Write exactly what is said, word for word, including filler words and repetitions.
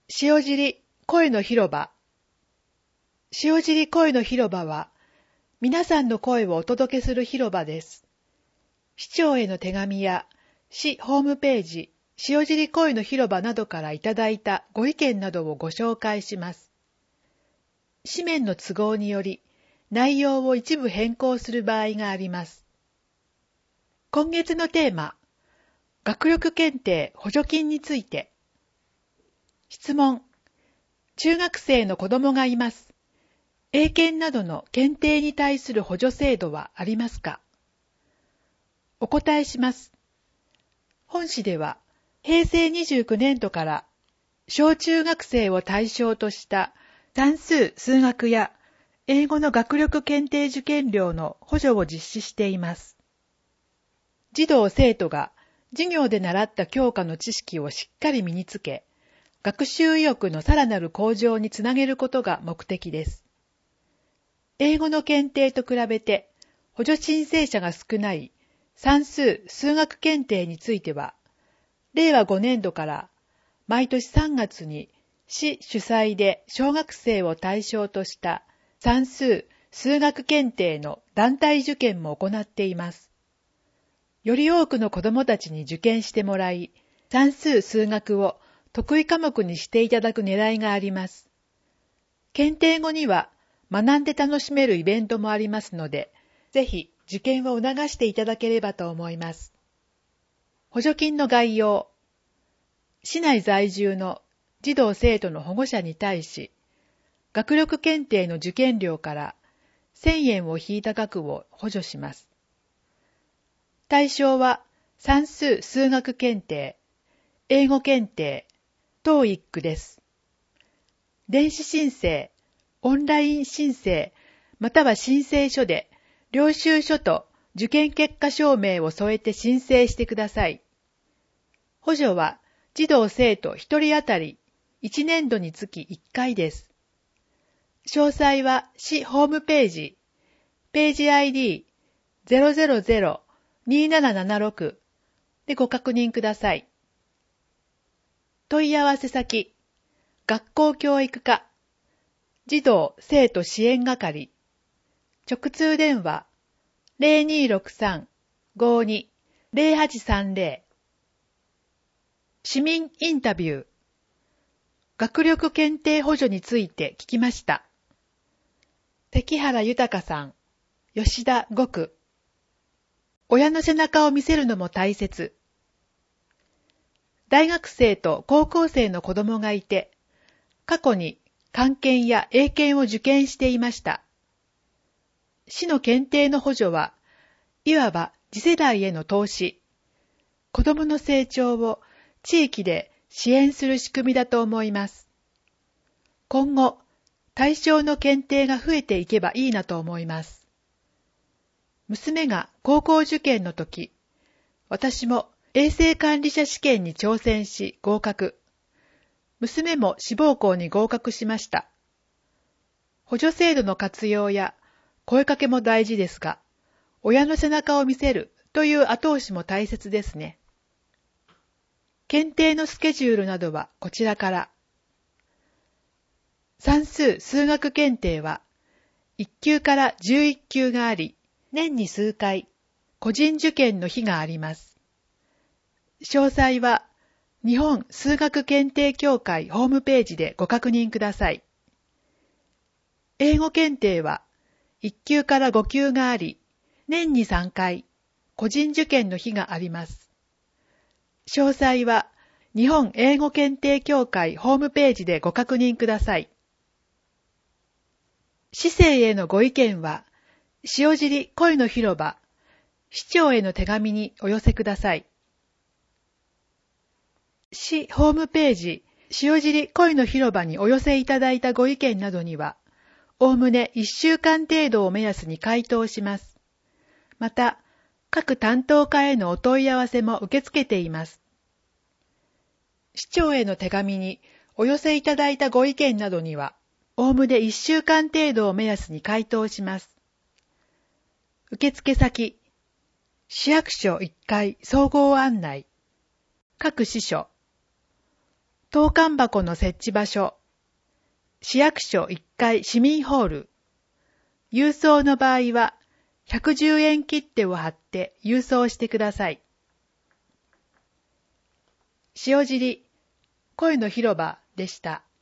塩尻声の広場。塩尻声の広場は、皆さんの声をお届けする広場です。市長への手紙や、市ホームページ、塩尻声の広場などからいただいたご意見などをご紹介します。紙面の都合により、内容を一部変更する場合があります。今月のテーマ、学力検定補助金について。質問。中学生の子供がいます。英検などの検定に対する補助制度はありますか？お答えします。本誌では、へいせいにじゅうきゅうねんどから小中学生を対象とした算数・数学や英語の学力検定受験料の補助を実施しています。児童生徒が授業で習った教科の知識をしっかり身につけ、学習意欲のさらなる向上につなげることが目的です。英語の検定と比べて補助申請者が少ない算数・数学検定については、れいわごねんどから毎年さんがつに市主催で小学生を対象とした算数・数学検定の団体受験も行っています。より多くの子どもたちに受験してもらい、算数・数学を得意科目にしていただく狙いがあります。検定後には学んで楽しめるイベントもありますので、ぜひ受験を促していただければと思います。補助金の概要。市内在住の児童生徒の保護者に対し、学力検定の受験料からせんえんを引いた額を補助します。対象は算数・数学検定、英語検定、トーイック です。電子申請、オンライン申請、または申請書で領収書と受験結果証明を添えて申請してください。補助は児童生徒ひとり当たりいちねんどにつきいっかいです。詳細は市ホームページ、ページ アイディー ゼロゼロゼロ にーななななろく でご確認ください。問い合わせ先、学校教育課、児童生徒支援係、直通電話 ゼロにーろくさん ごーにー ゼロはちさんゼロ。市民インタビュー。学力検定補助について聞きました。関原豊さん、吉田五区。親の背中を見せるのも大切。大学生と高校生の子供がいて、過去に漢検や英検を受験していました。市の検定の補助は、いわば次世代への投資。子供の成長を地域で支援する仕組みだと思います。今後、対象の検定が増えていけばいいなと思います。娘が高校受験の時、私も衛生管理者試験に挑戦し合格。娘も志望校に合格しました。補助制度の活用や声かけも大事ですが、親の背中を見せるという後押しも大切ですね。検定のスケジュールなどはこちらから。算数・数学検定はいっきゅうからじゅういっきゅうがあり、年に数回、個人受験の日があります。詳細は、日本数学検定協会ホームページでご確認ください。英語検定はいっきゅうからごきゅうがあり、年にさんかい、個人受験の日があります。詳細は、日本英語検定協会ホームページでご確認ください。市政へのご意見は、塩尻声の広場、市長への手紙にお寄せください。市ホームページ、塩尻声の広場にお寄せいただいたご意見などには、おおむねいっしゅうかん程度を目安に回答します。また、各担当課へのお問い合わせも受け付けています。市長への手紙にお寄せいただいたご意見などには、おおむねいっしゅうかん程度を目安に回答します。受付先、市役所いっかい総合案内、各支所、 投函箱の設置場所、市役所いっかい市民ホール。郵送の場合は、ひゃくじゅうえん切手を貼って郵送してください。塩尻、声の広場でした。